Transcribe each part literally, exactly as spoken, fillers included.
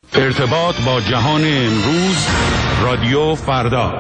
ارتباط با جهان امروز، رادیو فردا.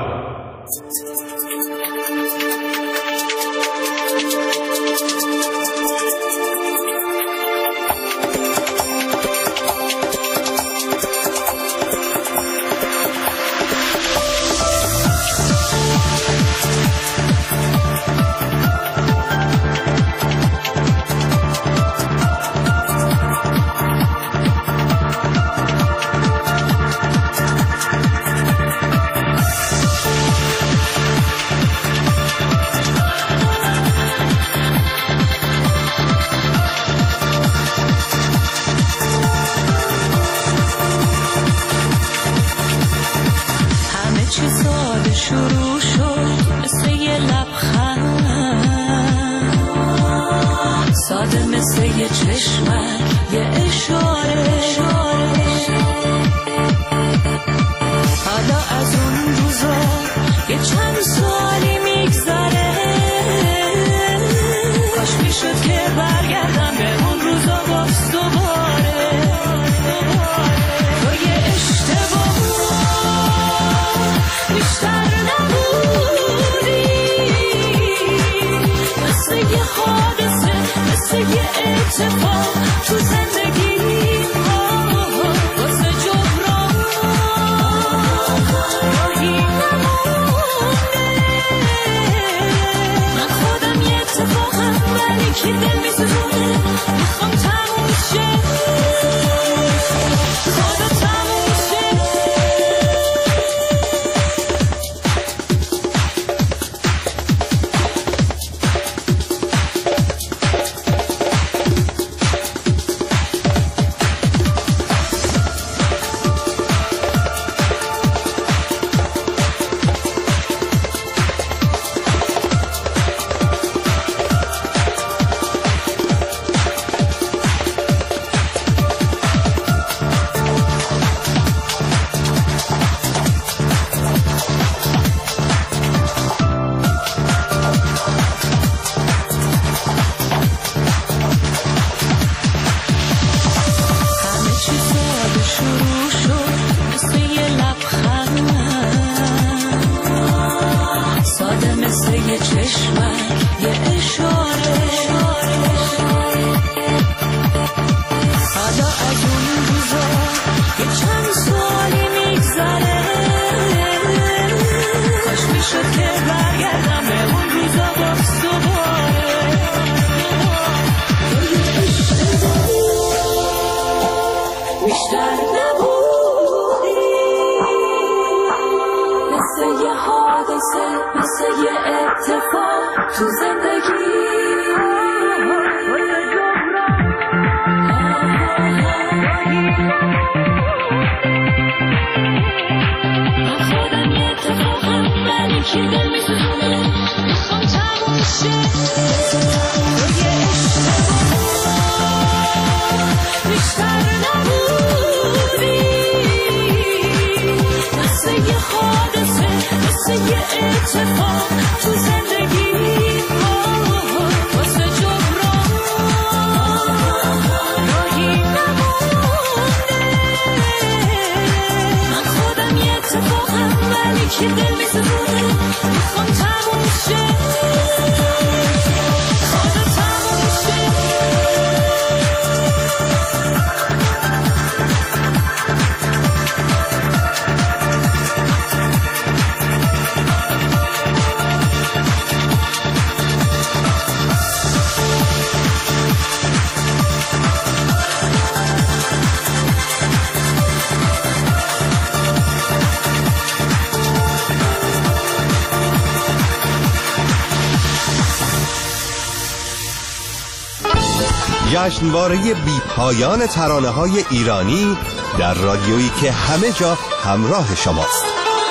جشنواره بی پایان ترانه‌های ایرانی در رادیویی که همه جا همراه شماست.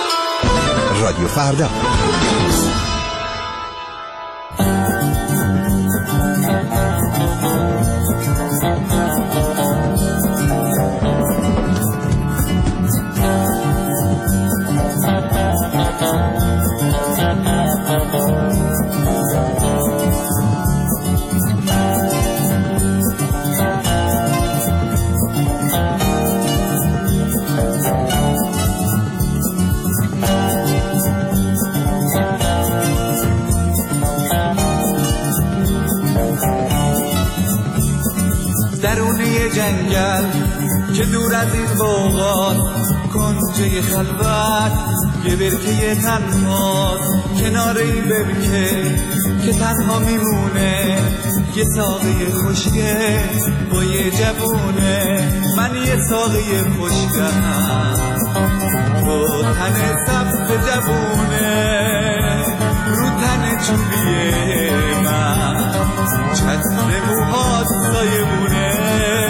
رادیو فردا. جنگل که دور از این بوغات کنجه خلوت یه برکه تنها کنار این برکه که تنها میمونه یه ساقه خوشگه با یه جوونه. من یه ساقه خوشگهم با تن سبز جوونه رو تن چوبیه من چتر موهات سایبونه.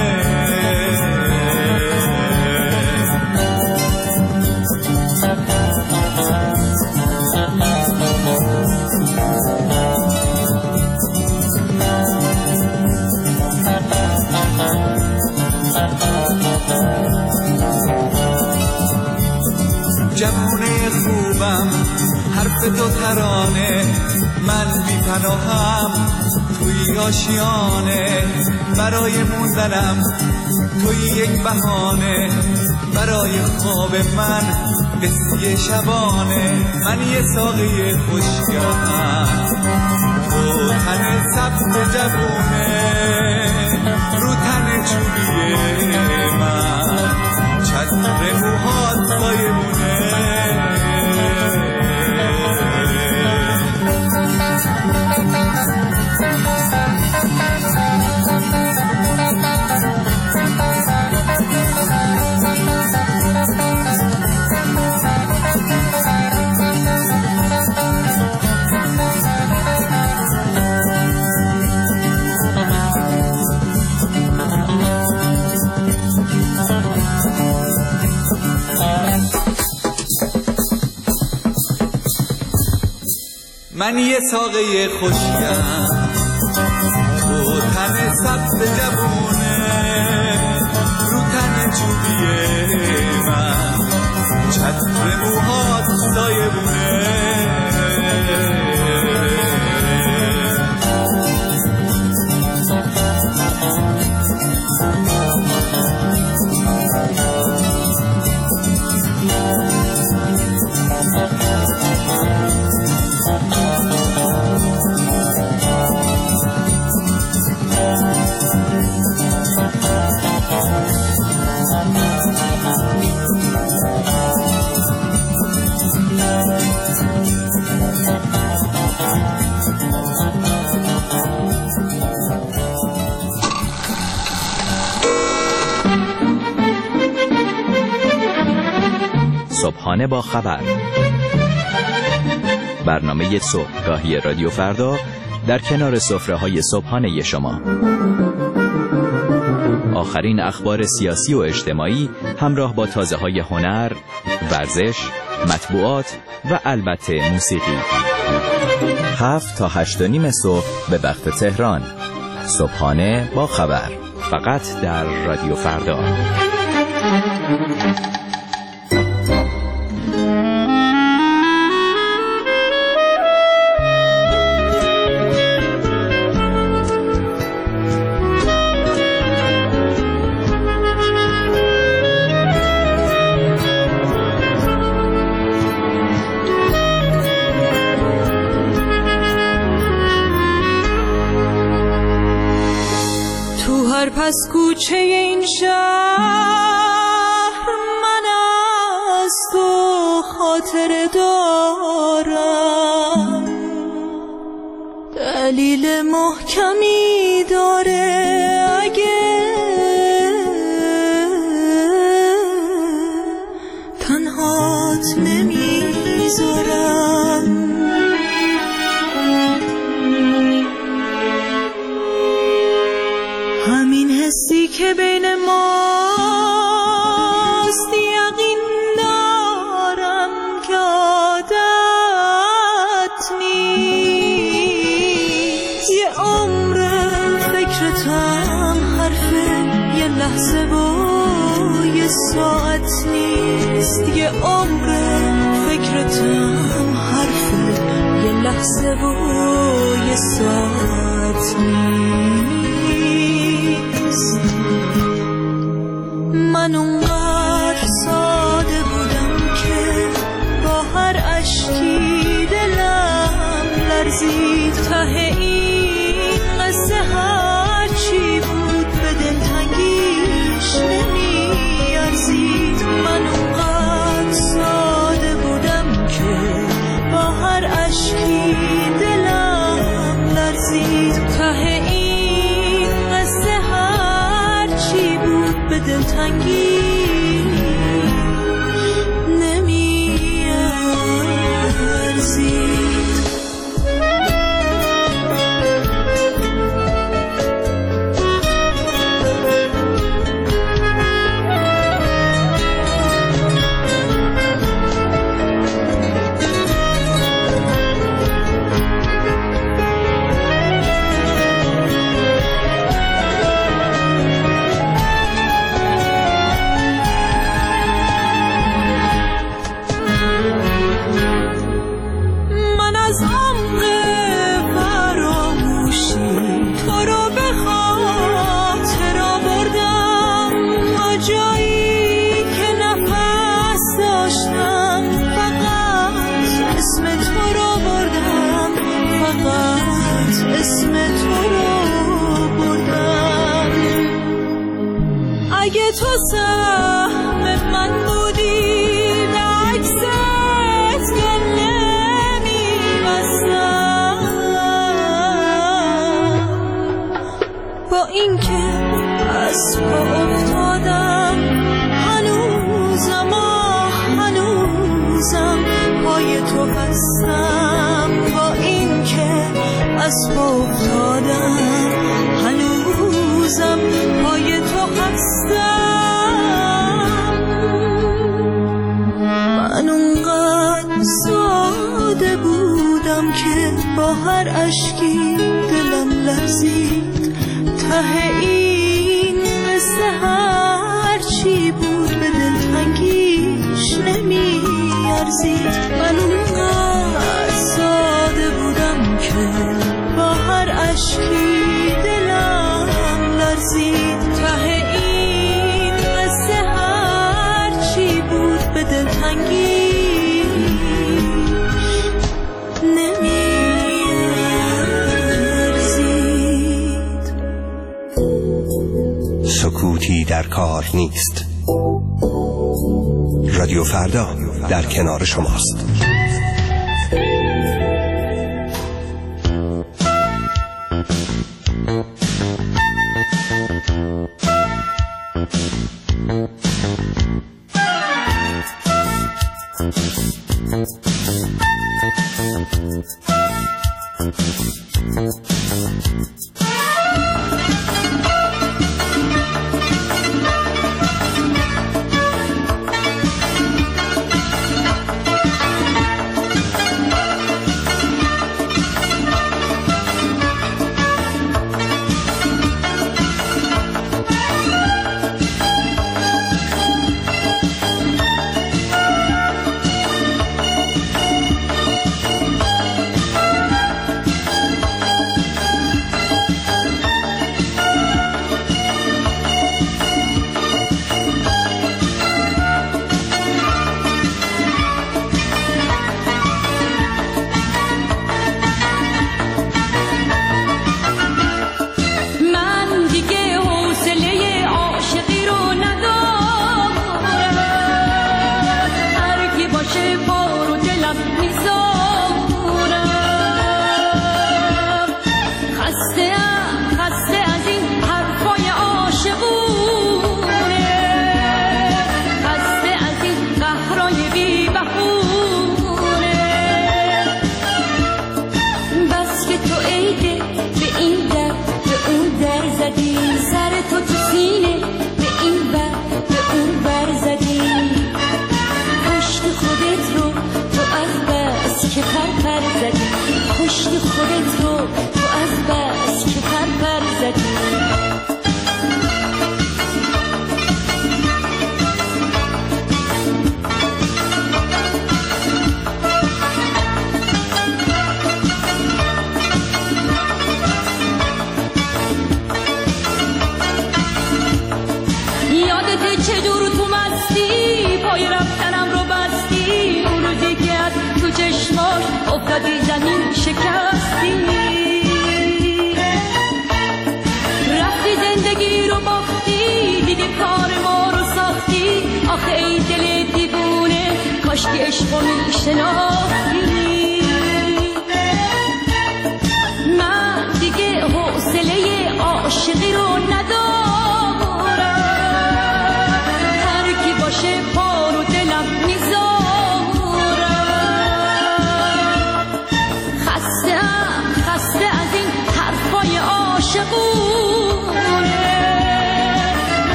جوونه خوبم حرف دو ترانه من بی پناهم توی آشیانه برای موندنم توی یک بهانه برای خواب من قصه شبانه. من یه ساقه خوشگهم تو تن سبز جوونه رو تن چوبیه من چتر موهات سایبونه. من یه ساقه خوشگم تو تن سبز جوونه رو تن چوبیه من چتر موهات سایبونه. صبحانه با خبر، برنامه صبحگاهی رادیو فردا در کنار سفره‌های صبحانه شما. آخرین اخبار سیاسی و اجتماعی همراه با تازه‌های هنر، ورزش، مطبوعات و البته موسیقی. هفت تا هشت و نیم صبح به وقت تهران. صبحانه با خبر، فقط در رادیو فردا. پس کوچه این شهر من از تو خاطر دارم، دلیل محکمی داره اگه تنهات نمیذارم. همین حسی که بین ماست یقین دارم که عادت نیست. یه عمر فکرتم حرفه، یه لحظه و یه ساعت نیست. یه عمر فکرتم حرفه، یه لحظه و یه ساعت نیست. من اونقدر ساده بودم که با هر اشکی دلم لرزید. ته این قصه هر چی بود به دلتنگی دلتنگی تو سهم من بودی و عکست دل نمی‌بستم با این که از پا افتادم هنوزم آه هنوزم پای تو هستم با این که از پا افتادم هنوزم پای تو هستم من اونقدر ساده بودم که با هر اشکی دلم لرزید ته این قصه هر چی بود به دلتنگیش نمی ارزید من اونقدر ساده بودم که با هر اشکی دلم لرزید ته این قصه هر چی بود به دلتنگی سکوتی در کار نیست. رادیو فردا در کنار شماست. افتادی زمین شکستی رفتی زندگی رو باختی دیگه کار ما رو ساختی آخه ای دل دیوونه کاش که عشق رو میشناختی من دیگه حوصله عاشقی رو ندارم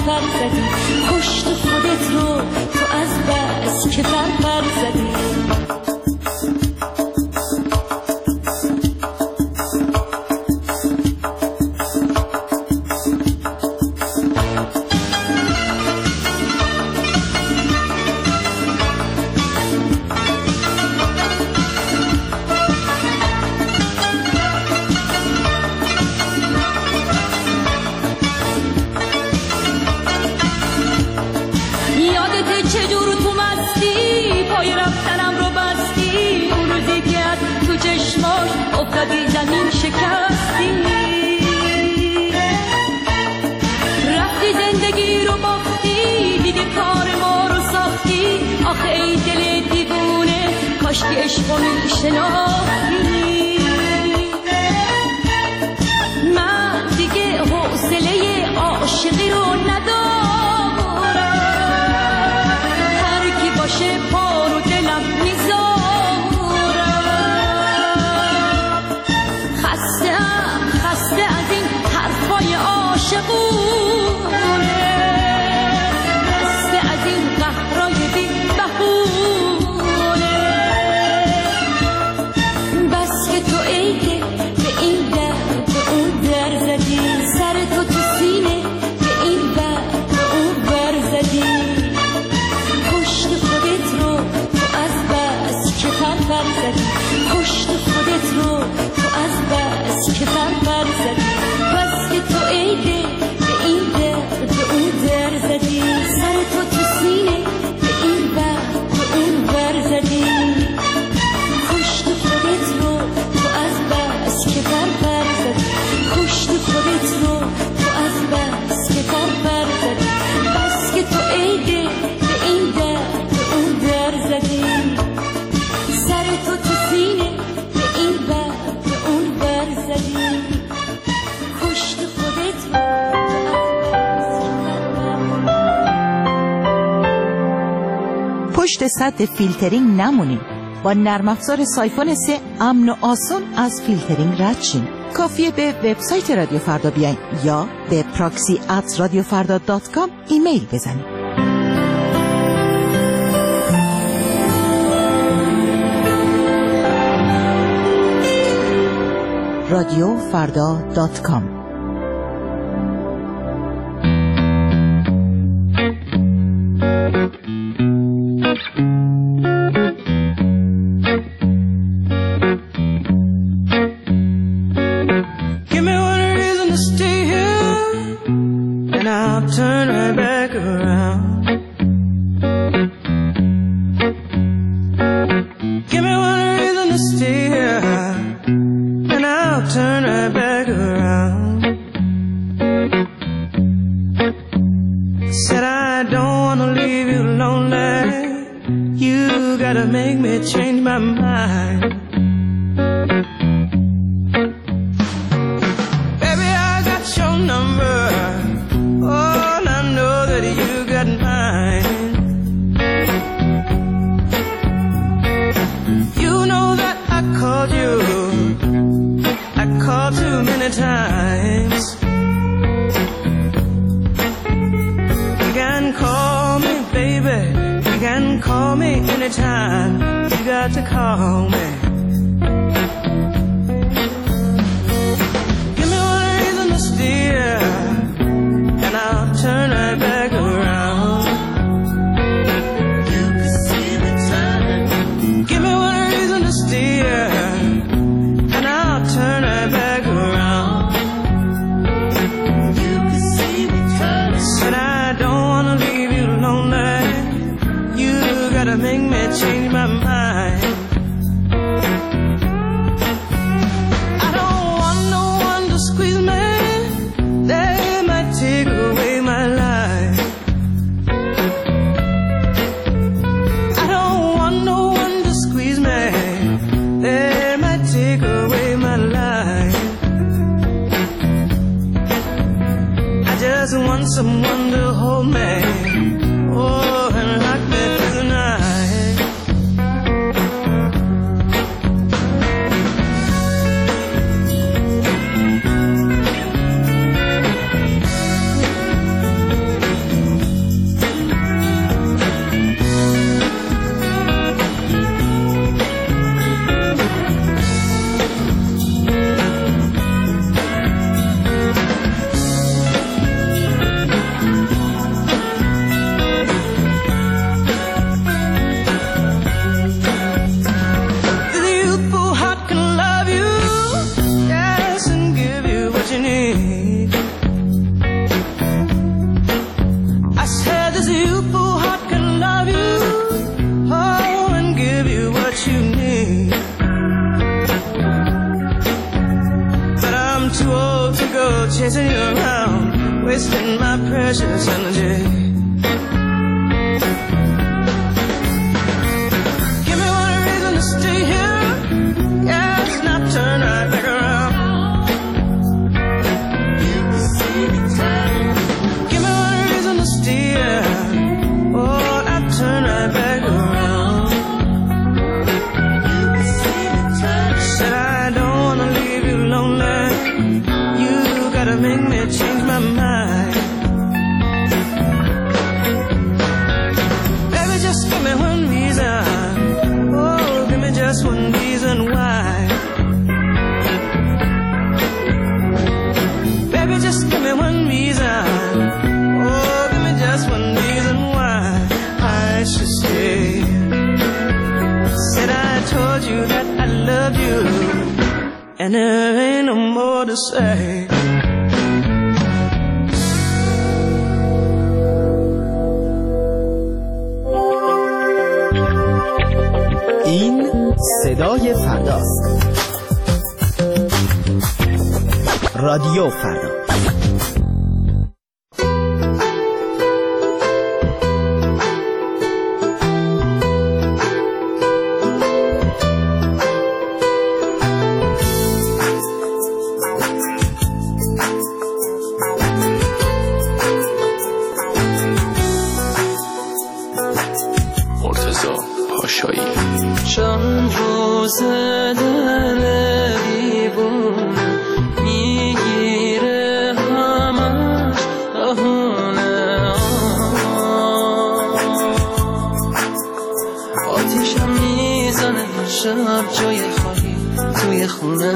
پر زدی، کشت خودت رو تو از بس که پر پر زدی. افتادی زمین شکستی، رفتی زندگی رو باختی، دیگه کار ما رو ساختی. آخه ای دل دیوونه کاش که عشقو میشناختی. من دیگه حوصله عاشقی رو ندارم، هر کی باشه پا رو دلم میذارم. خسته از این حرفای عاشقونه، خسته از این قهرای بی بهونه. بس که تو عیده به این در به اون در زدی، سر تو تو سینه به این بر به اون بر زدی. کشت خودت رو تو از بس که پر پر زدی، کشت خودت رو تو از بس که پر پر زدی. بس که تو عیده به این در به اون در زدی، سر تو تو سینه به این بر به اون بر زدی. کشت خودت رو تو از بس که پر پر زدی، کشت خودت رو تو از بس که پر پر زدی. بس که تو عیده به این در به اون در زدی، سر تو تو سینه به این بر به اون بر زدی. کشت خودت رو پشت سد فیلترینگ نمونیم. با نرم افزار سایفون سه امن و آسون از فیلترینگ رد شیم. کافیه به وبسایت رادیو فردا بیاین یا به پراکسی ات رادیو فردا دات کام ایمیل بزنید. رادیو فردا دات کام. Someone to hold me, oh, and rock me through the night. need. I said this youthful heart can love you, oh, and give you what you need. But I'm too old to go chasing you around, wasting my precious energy. Give me one reason to stay here, yes, not turn right back around. Give me one reason to stay here, oh, not turn right back around. Said I don't wanna leave you lonely, you gotta make me change my mind. Baby, just give me one reason, oh, give me just one reason why. Baby, just give me one reason, oh, give me just one reason why I should stay. Said I told you that I love you, and there ain't no more to say. این صدای فرداست. رادیو فردا. مرتضی پاشایی. چند روز دل دیوونه میگیره همش بهونه، آتیشم میزنه شب جای خالی توی خونه.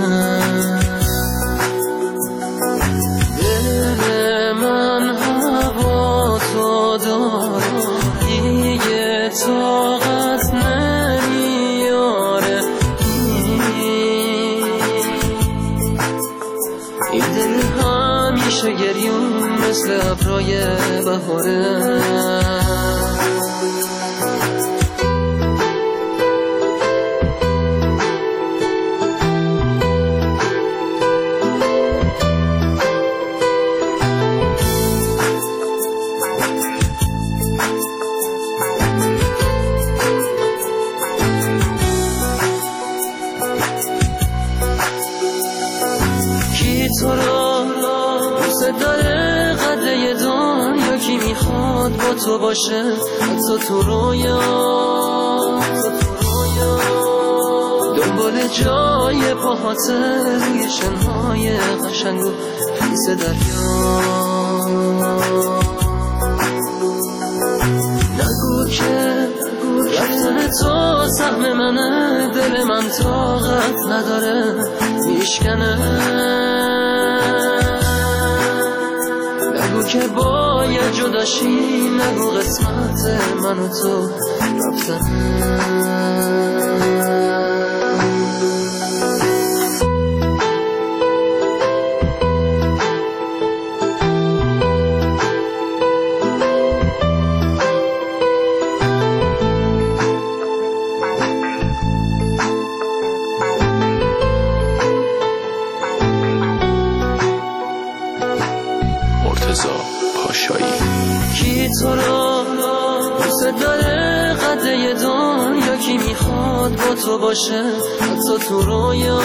دل من هوا تو داره دیگه طاقت نمیاره، این دل همیشه گریون مثل ابرای بهاره. تو رو دوست داره قدره دنیا، کی میخواد با تو باشه حتی تو رویا، دنبال جای پاهاته روی شنهای قشنگ و خیس دریا. نگو که رفتن تو سهم منه، دل من طاقت نداره میشکنه. نگو که باید جداشی، نگو قسمت من و تو رفتنه. کی تو رو دوست داره قدره دنیا، کی میخواد با تو باشه حتی تو رویا،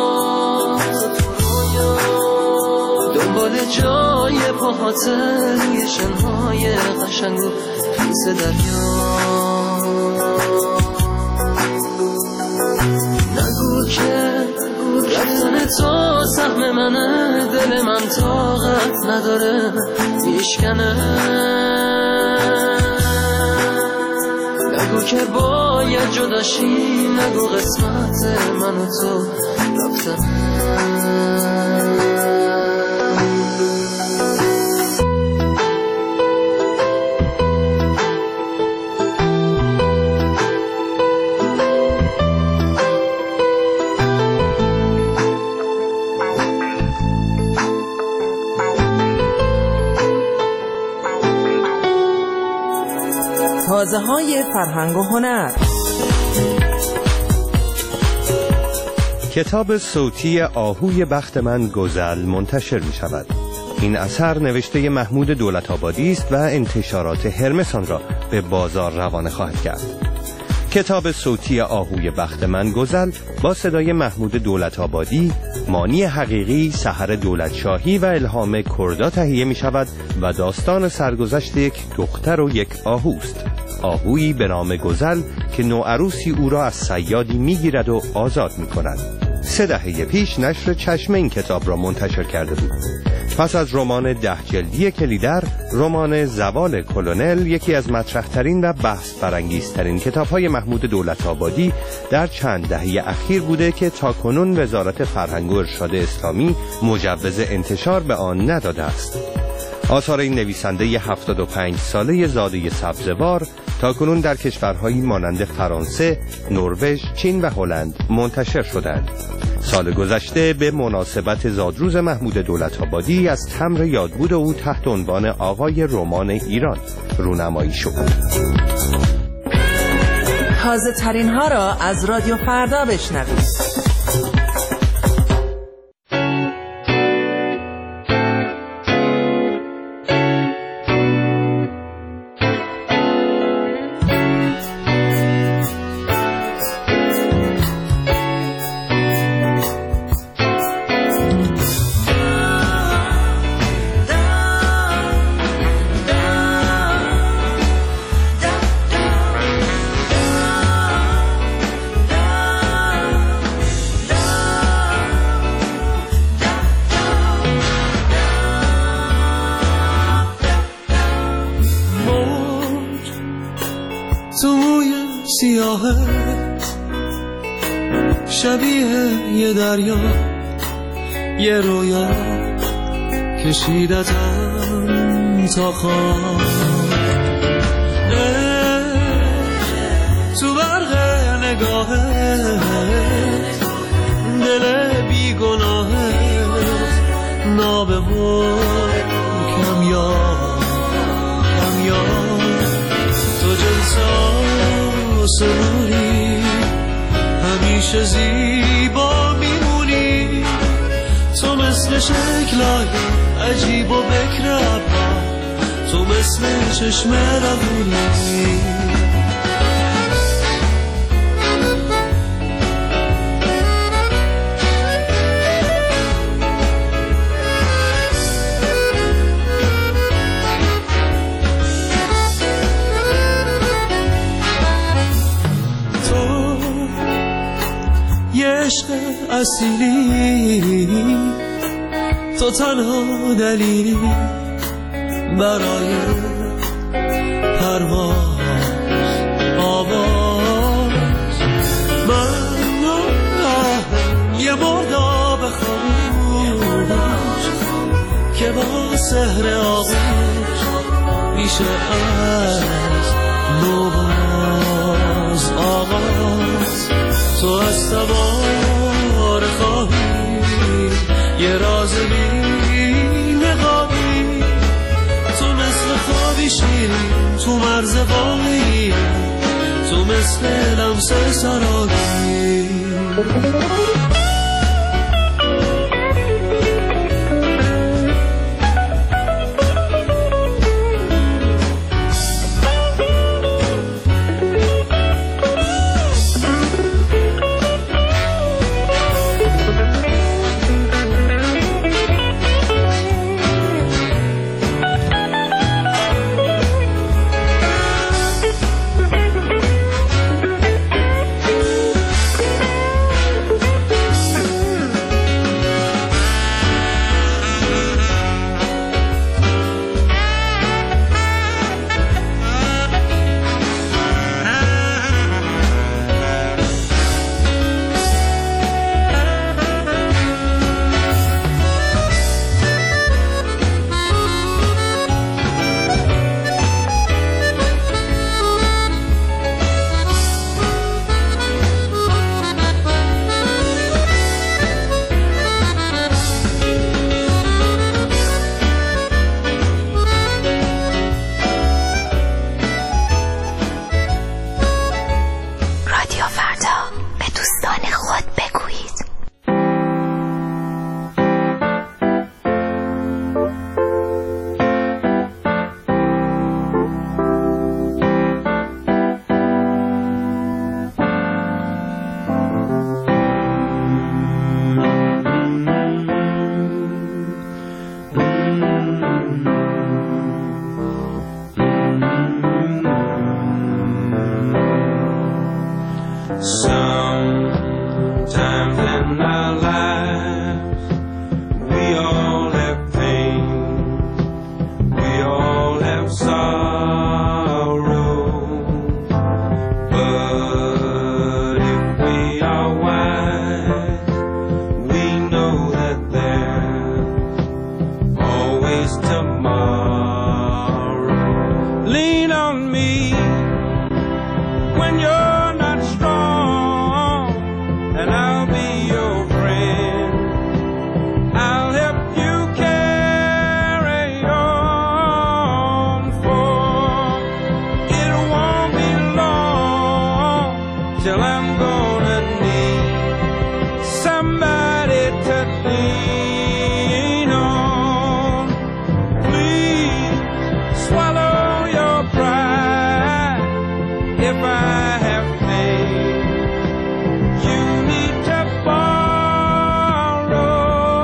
دنبال جای پاهاته روی شنهای قشنگ و خیس دریا. نگو که رفتن تو سهم منه، دل من طاقت نداره میشکنه. نگو که باید جداشی، نگو قسمت من و تو رفتنه. تازه های فرهنگ و هنر. کتاب صوتی آهوی بخت من گزل منتشر می شود. این اثر نوشته محمود دولت‌آبادی است و انتشارات هرمس آن را به بازار روانه خواهد کرد. کتاب صوتی آهوی بخت من گزل با صدای محمود دولت‌آبادی، مانی حقیقی، سحر دولتشاهی و الهام کردا تهیه می شود و داستان سرگذشت یک دختر و یک آهوست. آهویی به نام گزل که نوعروسی او را از صیادی می گیرد و آزاد می کند. سه دهه پیش نشر چشمه این کتاب را منتشر کرده بود. پس از رمان ده جلدی کلیدر، رمان زوال کلونل یکی از مطرح‌ترین و بحث برانگیزترین کتاب‌های محمود دولت‌آبادی در چند دهه اخیر بوده که تاکنون وزارت فرهنگ و ارشاد اسلامی مجوز انتشار به آن نداده است. آثار این نویسنده هفتاد و پنج ساله زاده سبزوار تاکنون در کشورهایی مانند فرانسه، نروژ، چین و هلند منتشر شدند. سال گذشته به مناسبت زادروز محمود دولت‌آبادی از تمر یادبود او تحت عنوان آقای رمان ایران رونمایی شد. تازه ترین ها را از رادیو فردا بشنوید. شبیه یه دریا، یه رویا کشیدتم تا خواب، تو برق نگاهت دل بیگناهت نابه و کمیاب کمیاب، تو جنس آسمونی همیشه زیبا میمونی، تو مثل شکلای عجیب و بکر ابرا، تو مثل چشم روونی. عشق اصیلی، تو تنها دلیلی برای پرواز آواز، من یه مرداب خاموش که با سحر آغوش میشه از نوباز آغاز، تو از سوار خواهی یه راز بی نقابی، تو مثل خوابی شیرین تو مرز باقی، تو مثل لمس سرابی. is tomorrow. Lean on me when you're not strong, and I'll be your friend. I'll help you carry on, for it won't be long till I'm gonna need somebody to lean on. Please swallow your pride if I have pain. You need to borrow,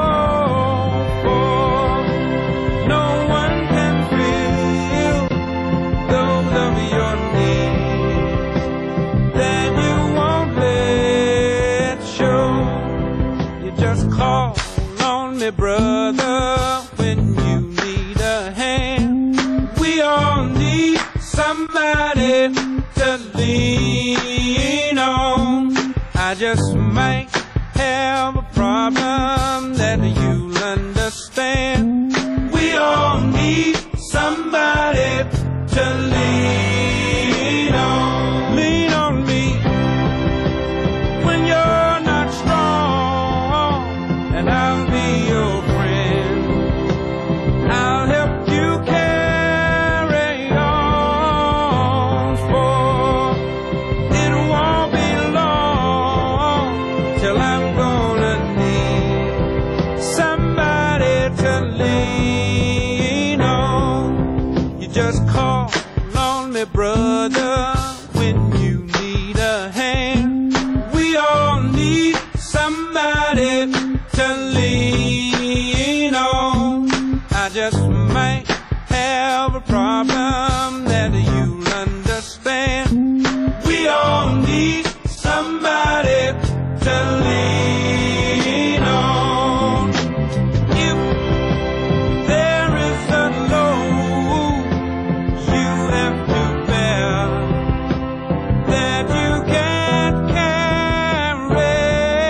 for no one can fill those of your needs that you won't let show. You just call on me, brother, when you need a hand. We all need somebody to lean on. I just might have a problem that you'll understand. We all need somebody to lean on. Lean on me when you're not strong, and I'll be your friend. I'll help you carry on, for it won't be long till I'm gonna need somebody to lean on. You just call on me, brother, when you need a hand. We all need somebody to lean on. I just might have a problem that you'll understand. We all need somebody to lean on. If there is a load you have to bear that you can't carry,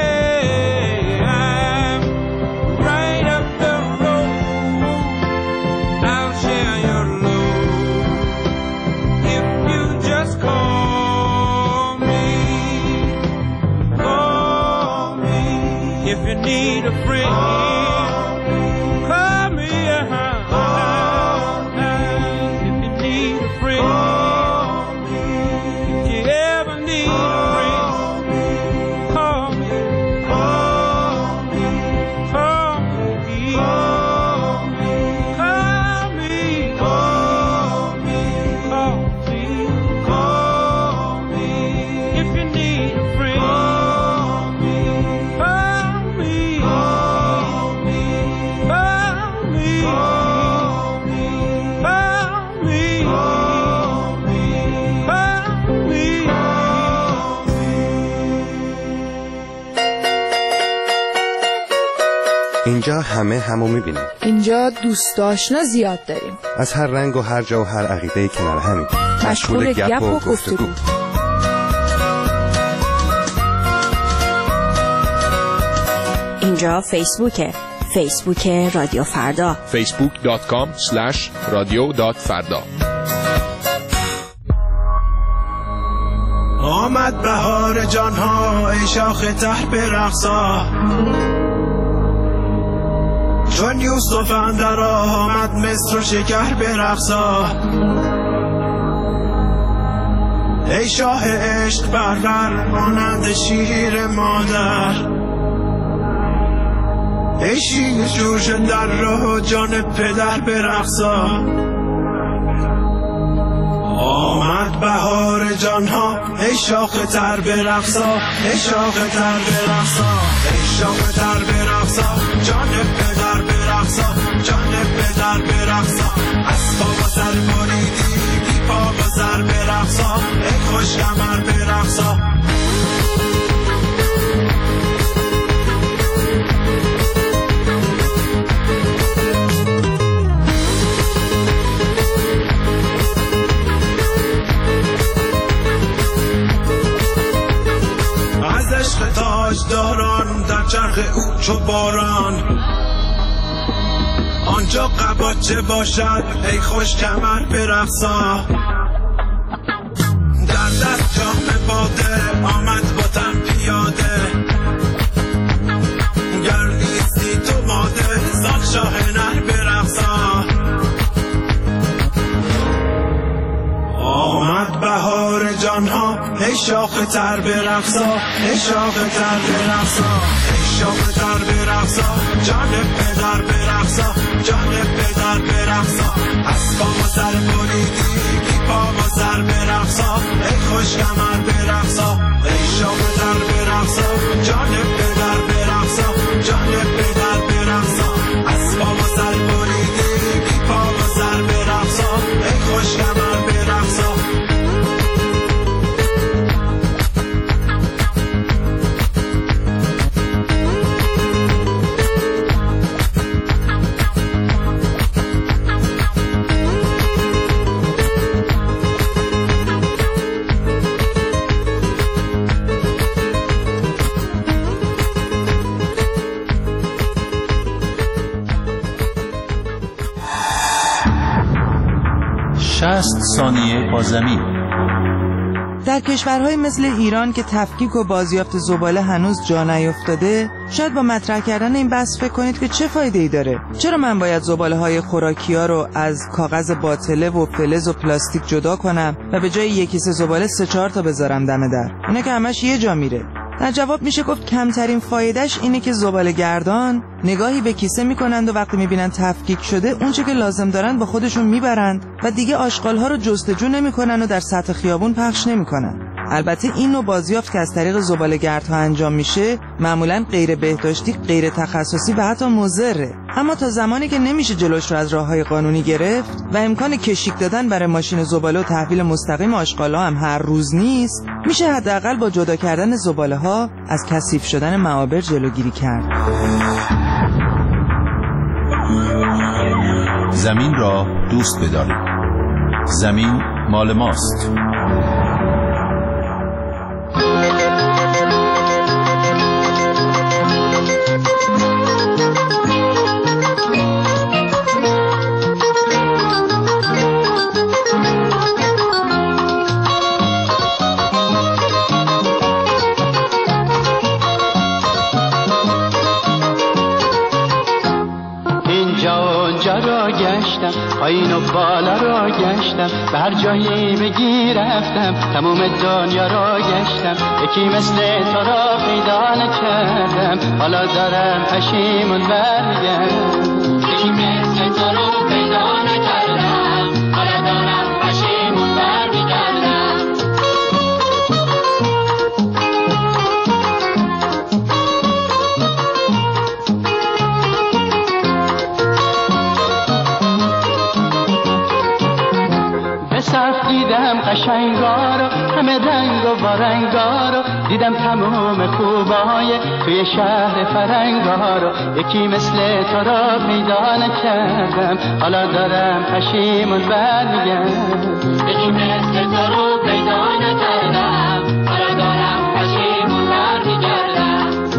I'm right up the road. I'll share your load if you just call me. Call me if you need a friend. Call me, uh-huh. If you need a friend. If you ever need a friend, call me. Call me. Call me. Call me. Call me. Call me. Call me. Call me. If you need a friend, call me. Call me. Call me. Call me. Call me. Call me. Call me. Call me. اینجا همه همو میبینیم. اینجا دوست آشنا زیاد داریم. از هر رنگ و هر جا و هر عقیده کنار همین. مشغول گپ و گفتگو. اینجا فیسبوکه. فیسبوک رادیو فردا. فیسبوک دات کام اسلش رادیو دات فردا. آمد بهار جانها ای شاخ ته به رقصا، چون یوسف اندر آمد مصر و شکر به رقصا. ای شاه عشق پرور مانند شیر مادر، ای شیر جوش در راه جان پدر به رقصا. آمد بهار جانها ای شاخ تر به رقصا، ای شاخ تر به رقصا، ای شاخ تر به رقصا، جان پدر به رقصا، جان پدر به رقصا. از پا و سر بریدی بی پا و سر به رقصا، ای خوش کمر به رقصا. عشق تاج داران در چرخ او چو باران، آن جا قباچه باشد ای خوش کمر برقصا در دست جام باده آمد با تن پیاده گردیسی تو ماده زال شاه نر برقصا آمد بهار جانها ای شاخ تر برقصا ای شاخ تر برقصا ای شاخ تر برقصا جان پدر برقصا جان پدر برقصا از پا و سر بریدی بی پا و سر برقصا ای خوش کمر برقصا ای شاخ تر برقصا جان پدر برقصا جان پدر برقصا از پا و سر بریدی بی پا و سر برقصا ای خوش کمر برقصا شصت ثانیه با زمین. در کشورهای مثل ایران که تفکیک و بازیافت زباله هنوز جا نیفتاده، شاید با مطرح کردن این بحث فکر کنید که چه فایده‌ای داره؟ چرا من باید زباله های خوراکی ها رو از کاغذ باطله و فلز و پلاستیک جدا کنم و به جای یک کیسه زباله سه چهار تا بذارم دم در؟ اینا که همش یه جا میره. در جواب میشه گفت کمترین فایدهش اینه که زباله گردان نگاهی به کیسه میکنند و وقتی میبینن تفکیک شده اونچه که لازم دارن با خودشون میبرند و دیگه آشغالها رو جستجو نمیکنن و در سطح خیابون پخش نمیکنن. البته این نوع بازیافت که از طریق زباله‌گردها انجام میشه معمولاً غیر بهداشتی، غیر تخصصی و حتی مضره. اما تا زمانی که نمیشه جلوش رو از راههای قانونی گرفت و امکان کشیک دادن برای ماشین زباله و تحویل مستقیم آشغال‌ها هم هر روز نیست، میشه حداقل با جدا کردن زباله‌ها از کثیف شدن معابر جلوگیری کرد. زمین را دوست بدارید. زمین مال ماست. پایین و بالا را گشتم، به هر جایی بگی رفتم، تموم دنیا را گشتم، یکی مثل تو را پیدا نکردم، حالا دارم پشیمون برمیگردم. یکی مثل تو را پیدا نکردم، حالا دارم پشیمون برمیگردم. دیدم قشنگا رو، همه رنگ و وارنگا رو، دیدم تمام خوبای توی شهر فرنگا رو، یکی مثل تو را پیدا نکردم، حالا دارم پشیمون برمیگردم. یکی مثل تو رو پیدا نکردم، حالا دارم پشیمون برمیگردم.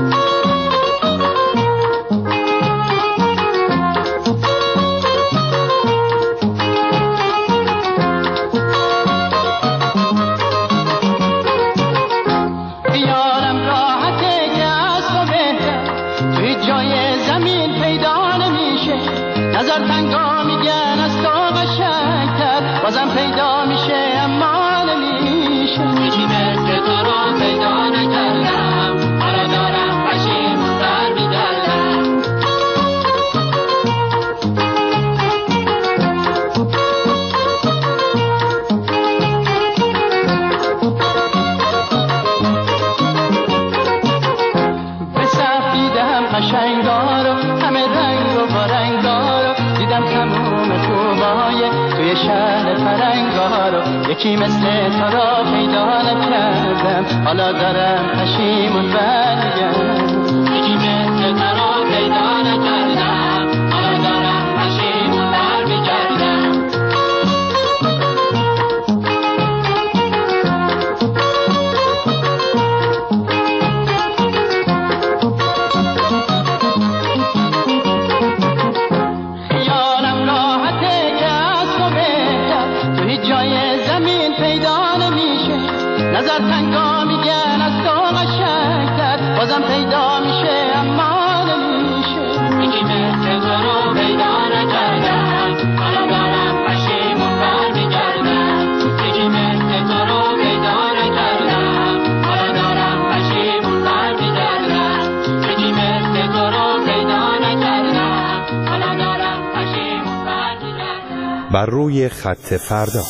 بازم پیدا میشه اما نمیشه. یکی مثل تو رو پیدا نکردم، حالا دارم پشیمون برمیگردم. به صف دیدم قشنگا رو، همه رنگ و وارنگا رو، دیدم تموم خوبای توی شهر فرنگا رو، یکی مثل تو را پیدا نکردم، حالا دارم پشیمون برمیگردم. یکی مثل تو را پیدا نکردم، حالا دارم پشیمون برمیگردم. خیال نظر تنگا میگن از تو قشنگتر، بازم پیدا میشه اما نمیشه. یکی مثل تو رو پیدا نکردم، حالا دارم پشیمون برمیگردم. یکی مثل تو رو پیدا نکردم، حالا دارم پشیمون برمیگردم. یکی مثل تو رو پیدا نکردم، حالا دارم پشیمون برمیگردم. بر روی خط فردا.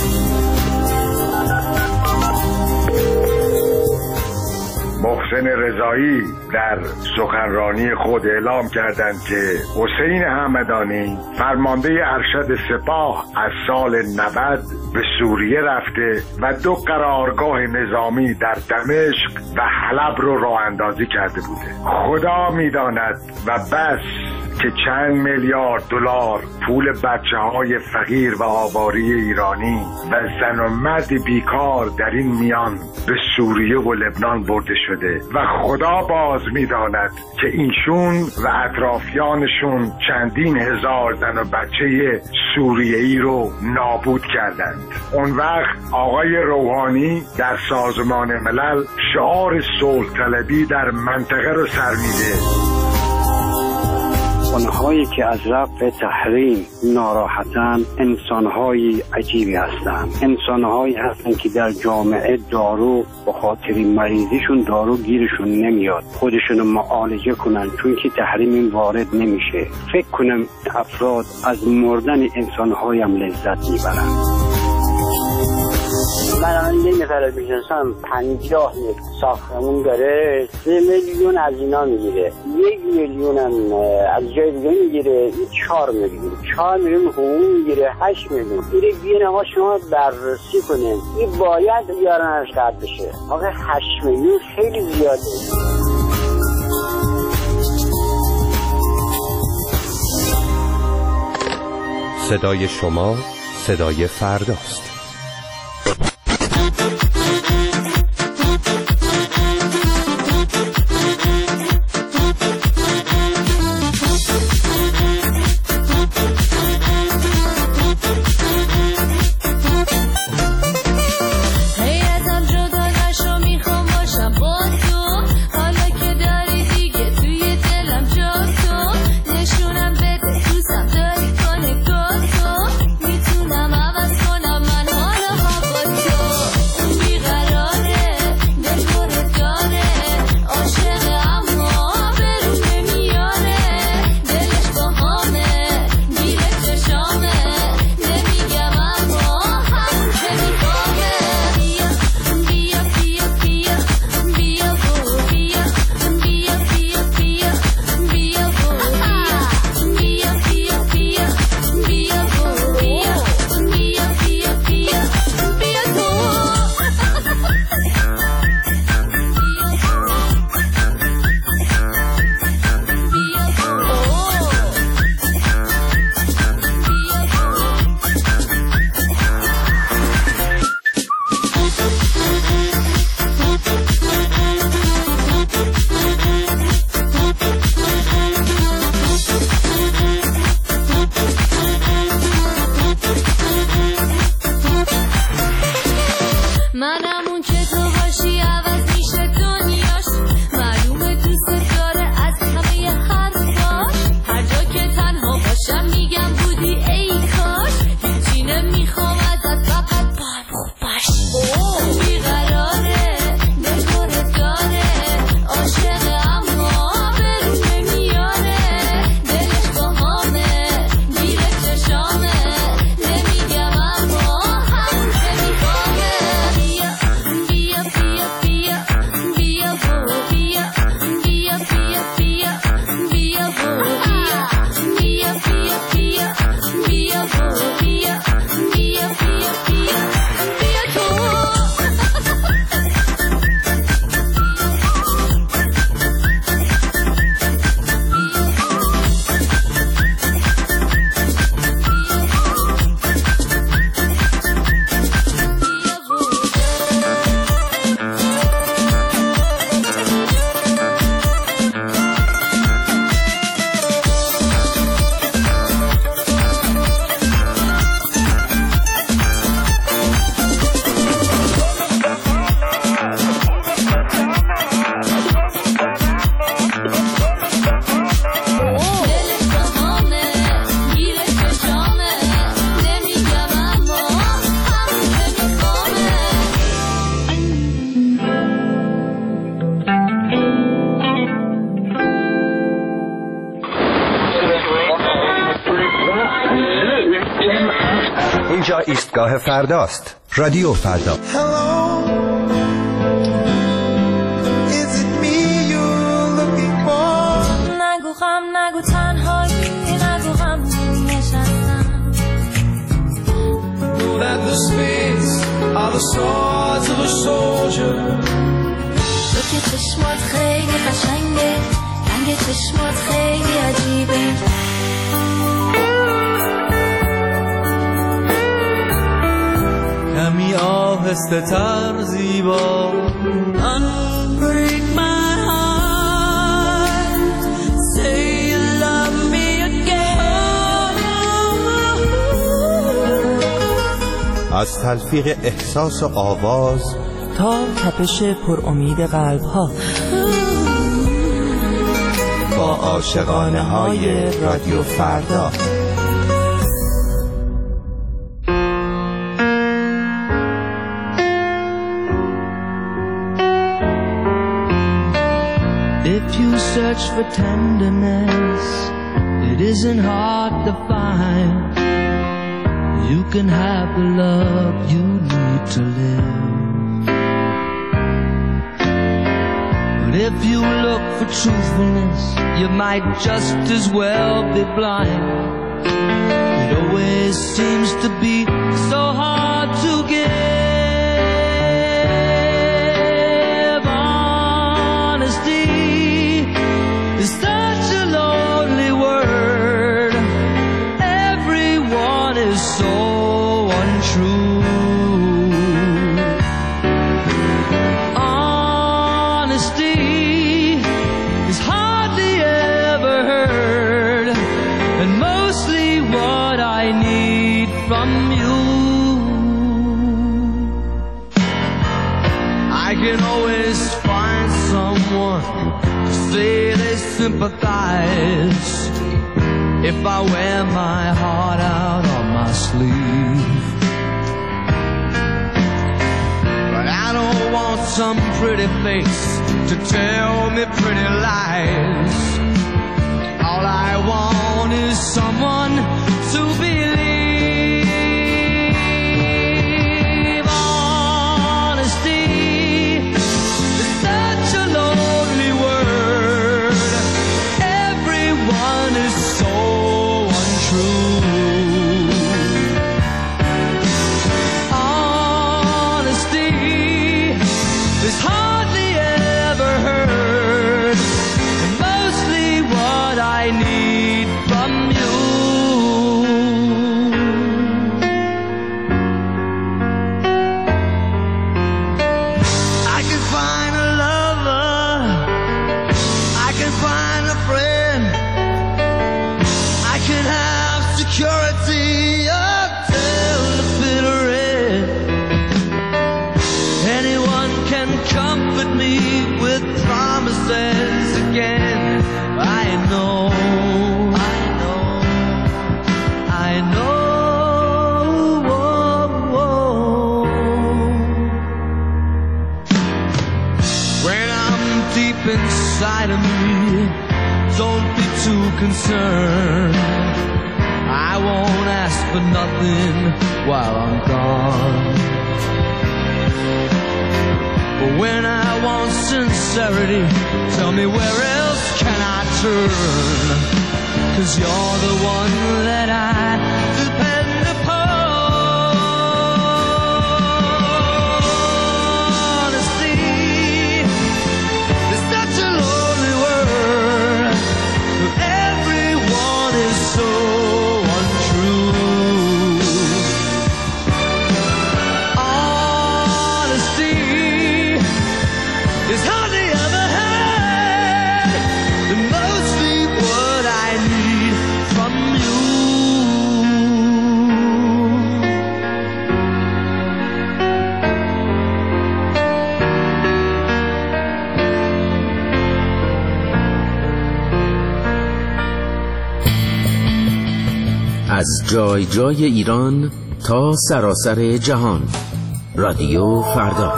محسن رضایی در سخنرانی خود اعلام کردند که حسین همدانی فرمانده ارشد سپاه از سال نود به سوریه رفته و دو قرارگاه نظامی در دمشق و حلب رو راه اندازی کرده بوده. خدا میداند و بس که چند میلیارد دلار پول بچه های فقیر و آواری ایرانی و زن و مرد بیکار در این میان به سوریه و لبنان برده شده و خدا باز میداند که اینشون و اطرافیانشون چندین هزار زن و بچه سوریه‌ای رو نابود کردند. اون وقت آقای روحانی در سازمان ملل شعار صلح طلبی در منطقه رو سر میده. اونهایی که از رفع تحریم ناراحتن انسانهای عجیبی هستند. انسانهایی هستند که در جامعه دارو به خاطر مریضیشون دارو گیرشون نمیاد، خودشونو معالجه کنن چون که تحریم این وارد نمیشه. فکر کنم افراد از مردن انسانهایی هم لذت میبرن. من الان یه نفر میشناسم پنجاه یک ساختمون داره، سه میلیون از اینا میگیره، یک میلیون هم از جای دیگه میگیره، این چهار میلیون چهار میلیون حقوق میگیره، هشت میلیون میره بیان آقا شما بررسی کنیم این باید بیارنش قد بشه. آقا هشت میلیون خیلی زیاده. صدای شما صدای فرداست. میتونم عوض کنم من اینجا ایستگاه فرداست. رادیو فردا. نگو غم نگو تنهایی نگو غم نشستم. That the spades are the swords of a soldier. تو که چشمات خیلی قشنگه، رنگ چشمات خیلی عجیبه. کمی آهسته تر زیبا. Unbreak my heart. Say you love me again. از تلفیق احساس و آواز تا تپش پر امید قلب ها، با عاشقانه های رادیو فردا. If you search for tenderness, it isn't hard to find. You can have the love you need to live. But if you look for truthfulness, you might just as well be blind. It always seems to be so hard to give. It's such a lonely word. Everyone is so untrue. Honesty is hardly ever heard, and mostly what I need from you. I can always find someone to say they sympathize if I wear my heart out on my sleeve. But I don't want some pretty face to tell me pretty lies. All I want is someone to believe. Honesty is such a lonely word. Everyone is so untrue. Honesty is hardly ever heard, and mostly what I need from you. I can find a lover, I can find a friend, I can have security until the bitter end. Anyone can comfort me with promises again. I know, I know, I know. Whoa, whoa. When I'm deep inside of me, don't be too concerned. I won't ask for nothing while I'm gone. But when I want sincerity, tell me where else can I turn? 'Cause you're the one that I depend upon. Honesty is such a lonely word. Everyone is so untrue. Honesty is hardly ever heard, and mostly what I need from you. از جای جای ایران تا سراسر جهان، رادیو فردا.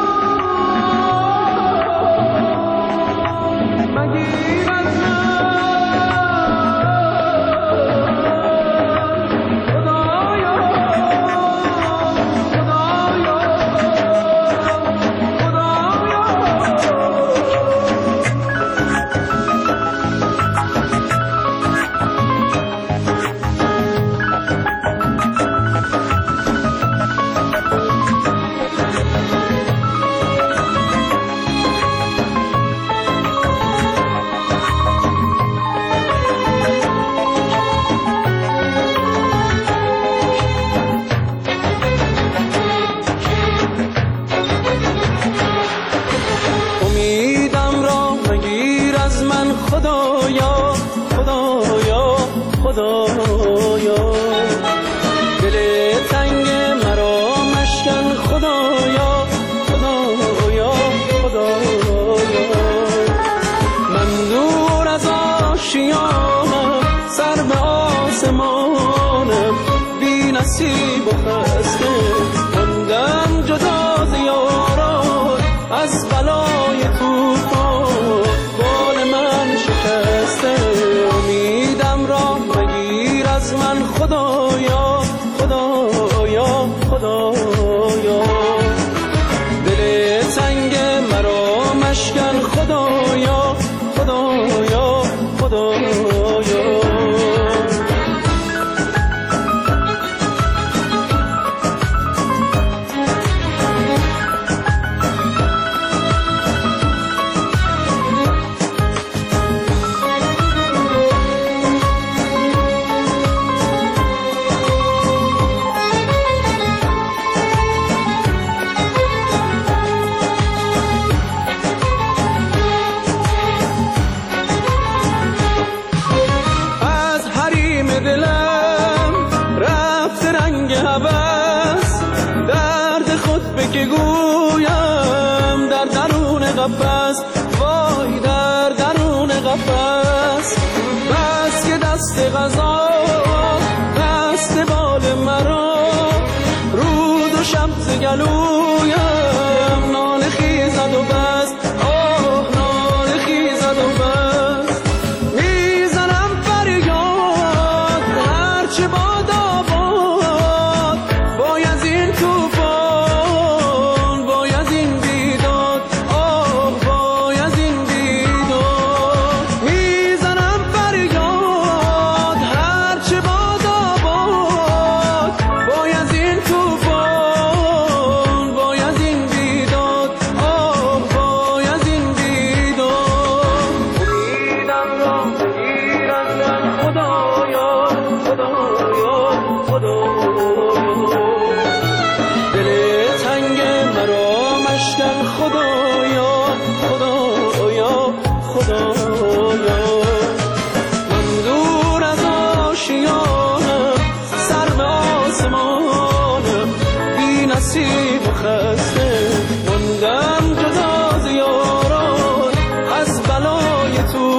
مگیر از من از من خدایا خدایا خدایا دل تنگ مرا مشکن خدایا خدایا خدایا من دور از آشیانم سر به آسمانم بی نصیب و خسته ماندم جدا ز یاران از بلای طوفان بال من شکسته امیدم را مگیر از من خدایا خدایا خدایا دل تنگ مرا مشکن خدایا خدایا خدایا که گویم در درون قفس وای در درون قفس بس که دست غذا دست بال مرا روز و شب ز گلویم ناله خیزد و بس آه ناله خیزد و بس میزنم فریاد هرچه باد آباد وای از این طوفان خسته ماندم جدا ز یاران از بلای تو